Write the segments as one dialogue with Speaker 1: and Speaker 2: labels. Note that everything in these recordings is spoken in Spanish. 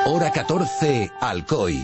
Speaker 1: Hora 14, Alcoy.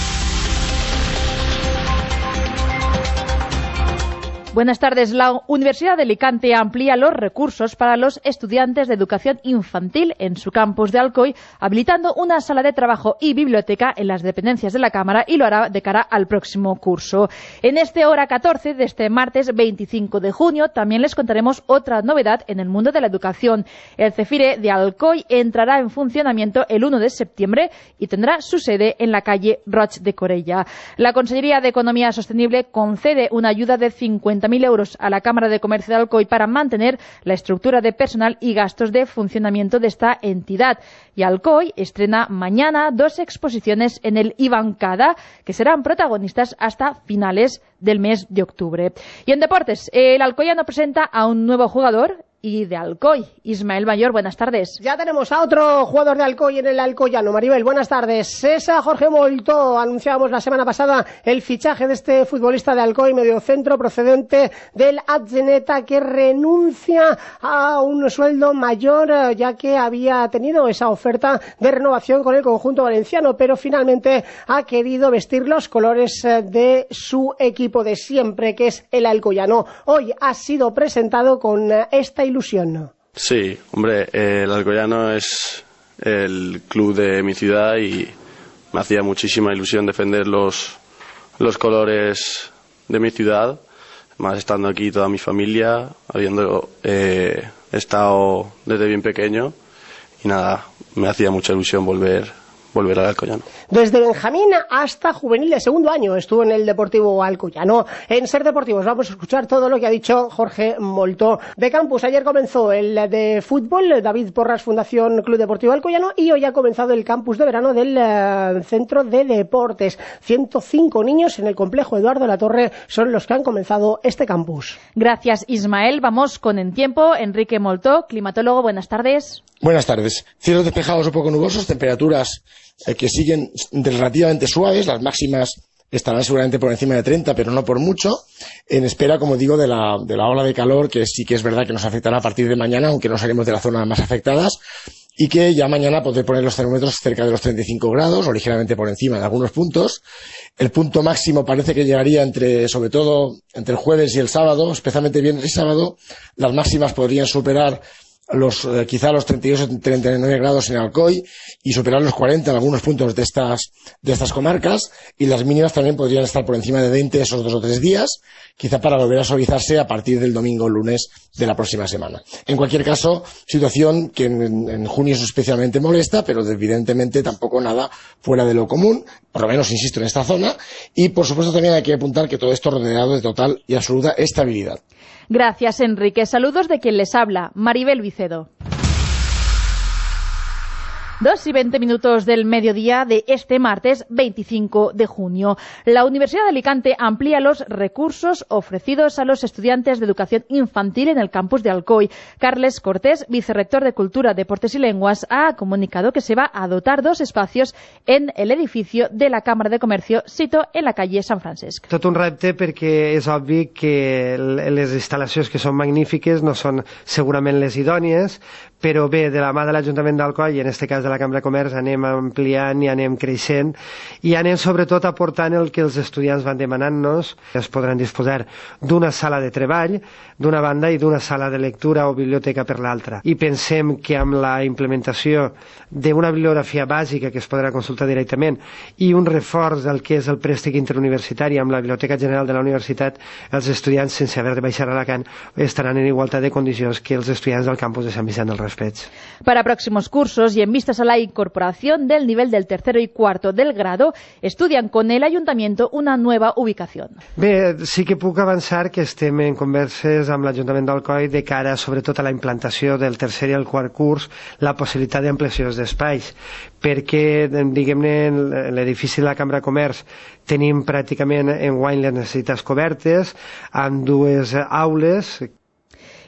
Speaker 2: Buenas tardes. La Universidad de Alicante amplía los recursos para los estudiantes de educación infantil en su campus de Alcoy, habilitando una sala de trabajo y biblioteca en las dependencias de la Cámara, y lo hará de cara al próximo curso. En este Hora 14 de este martes 25 de junio también les contaremos otra novedad en el mundo de la educación. El CEFIRE de Alcoy entrará en funcionamiento el 1 de septiembre y tendrá su sede en la calle Roig de Corella. La Consellería de Economía Sostenible concede una ayuda de 50.000 euros a la Cámara de Comercio de Alcoy para mantener la estructura de personal y gastos de funcionamiento de esta entidad. Y Alcoy estrena mañana 2 exposiciones en el Ibancada, que serán protagonistas hasta finales del mes de octubre. Y en deportes, el alcoyano presenta a un nuevo jugador y de Alcoy. Ismael Mayor, buenas tardes.
Speaker 3: Ya tenemos a otro jugador de Alcoy en el Alcoyano. Maribel, buenas tardes. Es a Jorge Moltó. Anunciábamos la semana pasada el fichaje de este futbolista de Alcoy, mediocentro procedente del Atzeneta, que renuncia a un sueldo mayor, ya que había tenido esa oferta de renovación con el conjunto valenciano, pero finalmente ha querido vestir los colores de su equipo de siempre, que es el Alcoyano. Hoy ha sido presentado con esta ilusión.
Speaker 4: Sí, hombre, el Alcoyano es el club de mi ciudad y me hacía muchísima ilusión defender los colores de mi ciudad, más estando aquí toda mi familia, habiendo estado desde bien pequeño, y nada, me hacía mucha ilusión volver al Alcoyano.
Speaker 3: Desde Benjamín hasta juvenil de segundo año estuvo en el Deportivo Alcoyano. En Ser Deportivos vamos a escuchar todo lo que ha dicho Jorge Moltó. De campus, ayer comenzó el de fútbol, David Porras Fundación Club Deportivo Alcoyano, y hoy ha comenzado el campus de verano del Centro de Deportes. 105 niños en el complejo Eduardo Latorre son los que han comenzado este campus.
Speaker 2: Gracias, Ismael. Vamos con En Tiempo. Enrique Moltó, climatólogo, buenas tardes.
Speaker 5: Buenas tardes. Cielos despejados o poco nubosos, temperaturas que siguen relativamente suaves, las máximas estarán seguramente por encima de 30, pero no por mucho, en espera, como digo, de la ola de calor, que sí que es verdad que nos afectará a partir de mañana, aunque no salimos de las zonas más afectadas, y que ya mañana podré poner los termómetros cerca de los 35 grados, o ligeramente por encima en algunos puntos. El punto máximo parece que llegaría sobre todo entre el jueves y el sábado, especialmente viernes y sábado. Las máximas podrían superar quizá los 32 o 39 grados en Alcoy y superar los 40 en algunos puntos de estas comarcas, y las mínimas también podrían estar por encima de 20 esos 2 o 3 días, quizá para volver a suavizarse a partir del domingo o lunes de la próxima semana. En cualquier caso, situación que en junio es especialmente molesta, pero evidentemente tampoco nada fuera de lo común, por lo menos insisto en esta zona, y por supuesto también hay que apuntar que todo esto rodeado de total y absoluta estabilidad.
Speaker 2: Gracias, Enrique. Saludos de quien les habla, Maribel Vicedo. 2:20 del mediodía de este martes 25 de junio. La Universidad de Alicante amplía los recursos ofrecidos a los estudiantes de educación infantil en el campus de Alcoy. Carles Cortés, vicerrector de Cultura, Deportes y Lenguas, ha comunicado que se va a dotar 2 espacios en el edificio de la Cámara de Comercio, sito en la calle Sant Francesc.
Speaker 6: Tot un repte, perquè és obvi que les instal·lacions, que són magnífiques, no són segurament les idònies, però bé, de la mà de l'Ajuntament d'Alcoy, i en aquest cas de la Cambra de Comerç, anem ampliant i anem creixent, i anem sobretot aportant el que els estudiants van demanant-nos. Es podran disposar d'una sala de treball d'una banda i d'una sala de lectura o biblioteca per l'altra. I pensem que amb la implementació d'una bibliografia bàsica que es podrà consultar directament i un reforç del que és el préstec interuniversitari amb la Biblioteca General de la Universitat, els estudiants, sense haver de baixar a Alacant, estaran en igualtat de condicions que els estudiants del campus de Sant Vicent del Raspeig.
Speaker 2: Para próximos cursos y en vistas a la incorporación del nivel del tercero y cuarto del grado, estudian con el Ayuntamiento una nueva ubicación.
Speaker 6: Bé, sí que puc avançar que estem en converses amb l'Ajuntament d'Alcoi de cara sobretot a la implantació del tercer i el quart curs, la possibilitat d'ampliacions d'espais, perquè, diguem-ne, en l'edifici de la Cambra de Comerç tenim pràcticament enguany les necessitats cobertes, amb 2 aules.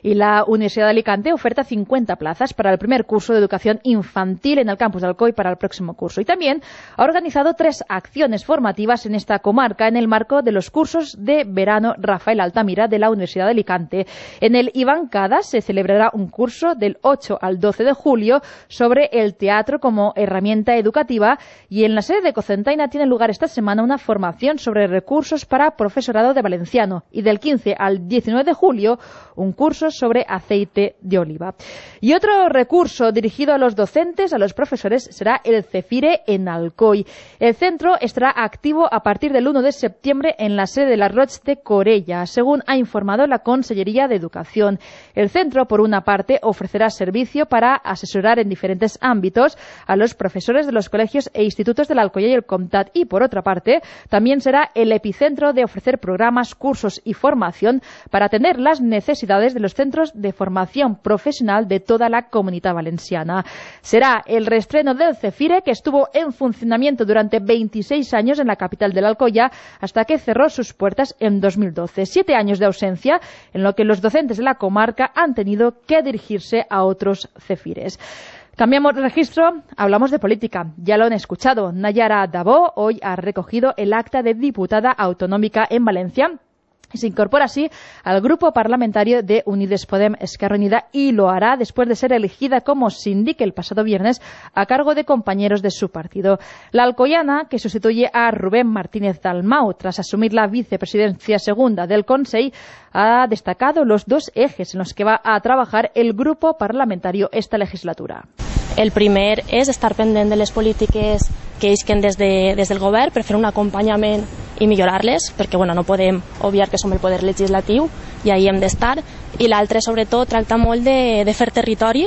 Speaker 2: Y la Universidad de Alicante oferta 50 plazas para el primer curso de educación infantil en el campus de Alcoy para el próximo curso. Y también ha organizado 3 acciones formativas en esta comarca en el marco de los cursos de verano Rafael Altamira de la Universidad de Alicante. En el Iván Cadas se celebrará un curso del 8 al 12 de julio sobre el teatro como herramienta educativa, y en la sede de Cocentaina tiene lugar esta semana una formación sobre recursos para profesorado de valenciano, y del 15 al 19 de julio un curso sobre aceite de oliva. Y otro recurso dirigido a los docentes, a los profesores, será el Cefire en Alcoy. El centro estará activo a partir del 1 de septiembre en la sede de la Roig de Corella, según ha informado la Consellería de Educación. El centro, por una parte, ofrecerá servicio para asesorar en diferentes ámbitos a los profesores de los colegios e institutos de la Alcoya y el Comtat, y por otra parte, también será el epicentro de ofrecer programas, cursos y formación para atender las necesidades de los centros de formación profesional de toda la Comunitat Valenciana. Será el reestreno del Cefire, que estuvo en funcionamiento durante 26 años en la capital de la Alcoya hasta que cerró sus puertas en 2012. 7 años de ausencia en lo que los docentes de la comarca han tenido que dirigirse a otros Cefires. Cambiamos de registro, hablamos de política. Ya lo han escuchado. Nayara Dabó hoy ha recogido el acta de diputada autonómica en Valencia. Se incorpora así al grupo parlamentario de Unides Podem Esquerra Unida, y lo hará después de ser elegida como síndic el pasado viernes a cargo de compañeros de su partido. La alcoyana, que sustituye a Rubén Martínez Dalmau tras asumir la vicepresidencia segunda del Consell, ha destacado los 2 ejes en los que va a trabajar el grupo parlamentario esta legislatura.
Speaker 7: El primer és estar pendent de les polítiques que isquen des del govern per fer un acompanyament i millorar-les, perquè no podem obviar que som el poder legislatiu i ahí hem d'estar. I l'altre, sobretot, tracta molt de fer territori,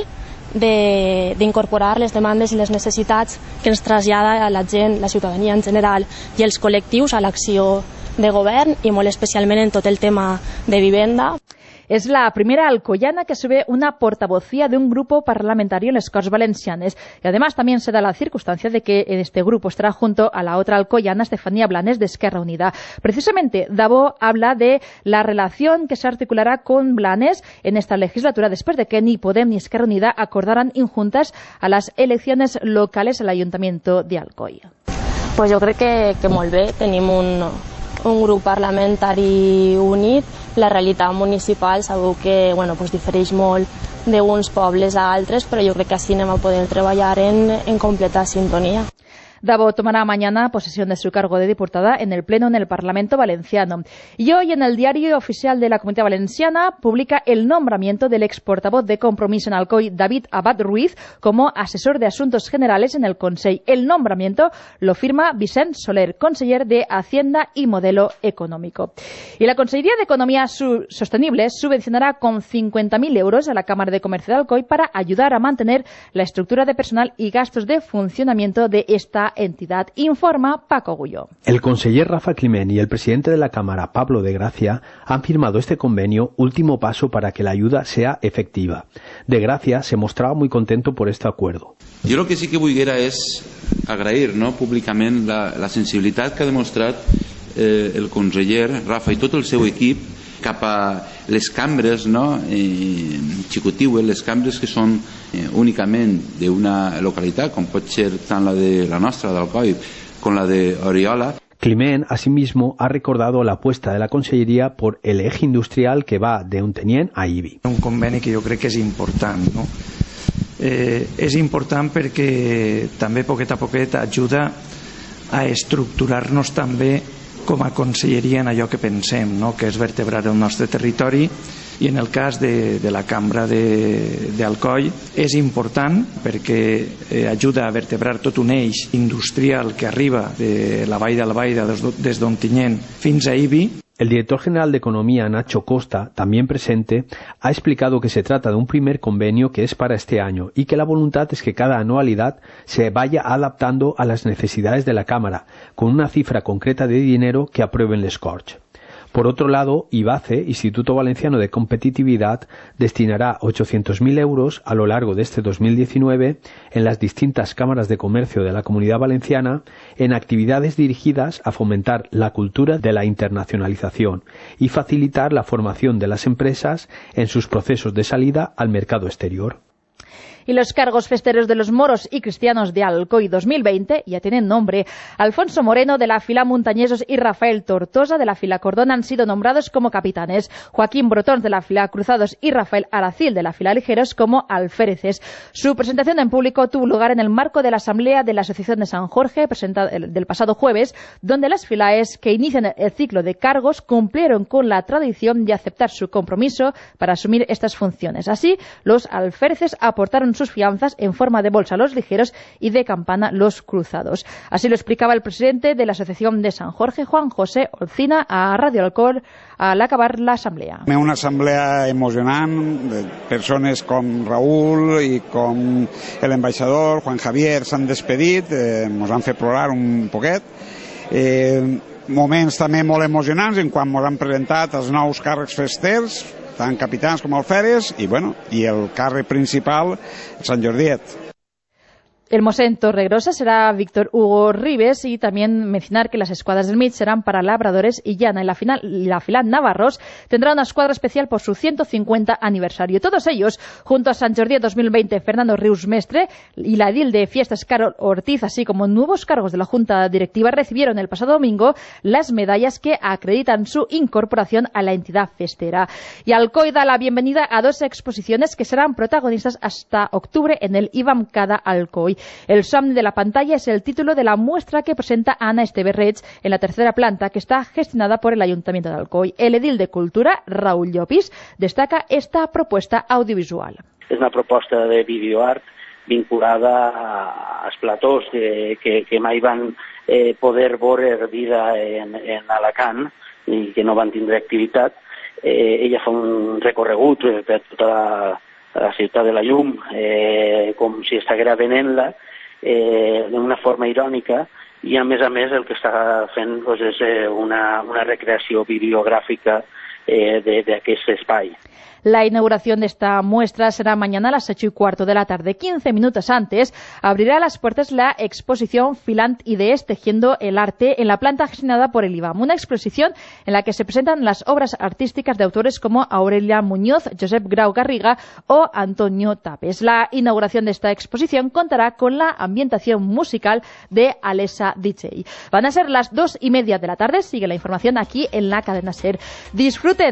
Speaker 7: d'incorporar les demandes i les necessitats que ens trasllada la gent, la ciutadania en general i els col·lectius a l'acció de govern, i molt especialment en tot el tema de vivenda.
Speaker 2: Es la primera alcoyana que sube una portavocía de un grupo parlamentario en las Corts Valencianes, y además también se da la circunstancia de que en este grupo estará junto a la otra alcoyana, Estefanía Blanes, de Esquerra Unida. Precisamente, Dabó habla de la relación que se articulará con Blanes en esta legislatura después de que ni Podem ni Esquerra Unida acordaran injuntas a las elecciones locales al Ayuntamiento de Alcoy.
Speaker 7: Pues jo crec que molt bé, tenim un grup parlamentari unit. La realitat municipal sabeu que difereix molt d'uns pobles a altres, però jo crec que així anem a poder treballar en completa sintonia.
Speaker 2: Dabó tomará mañana posesión de su cargo de diputada en el Pleno en el Parlamento Valenciano. Y hoy en el Diario Oficial de la Comunidad Valenciana publica el nombramiento del ex portavoz de Compromís en Alcoy, David Abad Ruiz, como asesor de Asuntos Generales en el Consell. El nombramiento lo firma Vicent Soler, conseller de Hacienda y Modelo Económico. Y la Consellería de Economía Sostenible subvencionará con 50.000 euros a la Cámara de Comercio de Alcoy para ayudar a mantener la estructura de personal y gastos de funcionamiento de esta entidad, informa Paco Gullo.
Speaker 8: El conseller Rafa Climent y el presidente de la Cámara, Pablo de Gracia, han firmado este convenio, último paso para que la ayuda sea efectiva. De Gracia se mostraba muy contento por este acuerdo.
Speaker 9: Jo el que sí que volguera és agrair públicament la sensibilitat que ha demostrat el conseller Rafa i tot el seu equip cap a les cambres executives, les cambres que són únicament d'una localitat, com pot ser tant la de la nostra, d'Alcoi, com la d'Oriola.
Speaker 8: Climent, asimismo, ha recordado la apuesta de la Conselleria por el eje industrial que va de Ontinyent a Ibi.
Speaker 10: Un conveni que jo crec que és important, no? És important perquè també poquet a poquet ajuda a estructurar-nos també com a conselleria en allò que pensem, no? Que és vertebrar el nostre territori, i en el cas de la Cambra d'Alcoi és important perquè ajuda a vertebrar tot un eix industrial que arriba de la Vall d'Albaida des d'Ontinyent fins a Ibi.
Speaker 8: El director general de Economía, Nacho Costa, también presente, ha explicado que se trata de un primer convenio que es para este año y que la voluntad es que cada anualidad se vaya adaptando a las necesidades de la Cámara, con una cifra concreta de dinero que aprueben les Corts. Por otro lado, IVACE, Instituto Valenciano de Competitividad, destinará 800.000 euros a lo largo de este 2019 en las distintas cámaras de comercio de la Comunidad Valenciana en actividades dirigidas a fomentar la cultura de la internacionalización y facilitar la formación de las empresas en sus procesos de salida al mercado exterior.
Speaker 2: Y los cargos festeros de los moros y cristianos de Alcoi 2020 ya tienen nombre. Alfonso Moreno de la fila Montañesos y Rafael Tortosa de la fila Cordón han sido nombrados como capitanes. Joaquín Brotons de la fila Cruzados y Rafael Aracil de la fila Ligeros como alféreces. Su presentación en público tuvo lugar en el marco de la Asamblea de la Asociación de San Jorge del pasado jueves, donde las filaes que inician el ciclo de cargos cumplieron con la tradición de aceptar su compromiso para asumir estas funciones. Así, los alféreces aportaron sus fianzas en forma de bolsa los ligeros y de campana los cruzados. Así lo explicaba el presidente de la Asociación de San Jorge, Juan José Olcina, a Radio Alcor al acabar la assemblea.
Speaker 11: Una assemblea emocionant, de persones com Raúl i com l'ambaixador Juan Javier s'han despedit, ens han fet plorar un poquet. Moments també molt emocionants en quan ens han presentat els nous càrrecs festers, tant capitans com alferes, i el càrrec principal, Sant Jordiet.
Speaker 2: El Mosén Torregrosa será Víctor Hugo Ribes, y también mencionar que las escuadras del MIT serán para labradores y llana. Y la fila Navarros tendrá una escuadra especial por su 150 aniversario. Todos ellos, junto a Sant Jordi 2020, Fernando Rius Mestre y la edil de Fiestas Carol Ortiz, así como nuevos cargos de la Junta Directiva, recibieron el pasado domingo las medallas que acreditan su incorporación a la entidad festera. Y Alcoi da la bienvenida a 2 exposiciones que serán protagonistas hasta octubre en el IBAM Cada Alcoi. El somni de la pantalla es el título de la muestra que presenta Ana Esteberreig en la tercera planta, que está gestionada por el Ayuntamiento de Alcoi. El edil de Cultura, Raúl Llopis, destaca esta propuesta audiovisual.
Speaker 12: És una proposta de videoart vinculada als platós que mai van poder veure vida en Alacant i que no van tindre activitat. Ella fa un recorregut per tota la ciutat de la llum, com si estiguera venent-la, d'una forma irònica, i a més el que està fent és una recreació videogràfica d'aquest espai.
Speaker 2: La inauguración de esta muestra será mañana a las 8:15 de la tarde. 15 minutos antes abrirá las puertas la exposición Filant Idees Tejiendo el Arte en la planta gestionada por el IBAM. Una exposición en la que se presentan las obras artísticas de autores como Aurelia Muñoz, Josep Grau Garriga o Antonio Tapes. La inauguración de esta exposición contará con la ambientación musical de Alessa DJ. Van a ser las 2:30 de la tarde. Sigue la información aquí en la cadena SER. Disfruta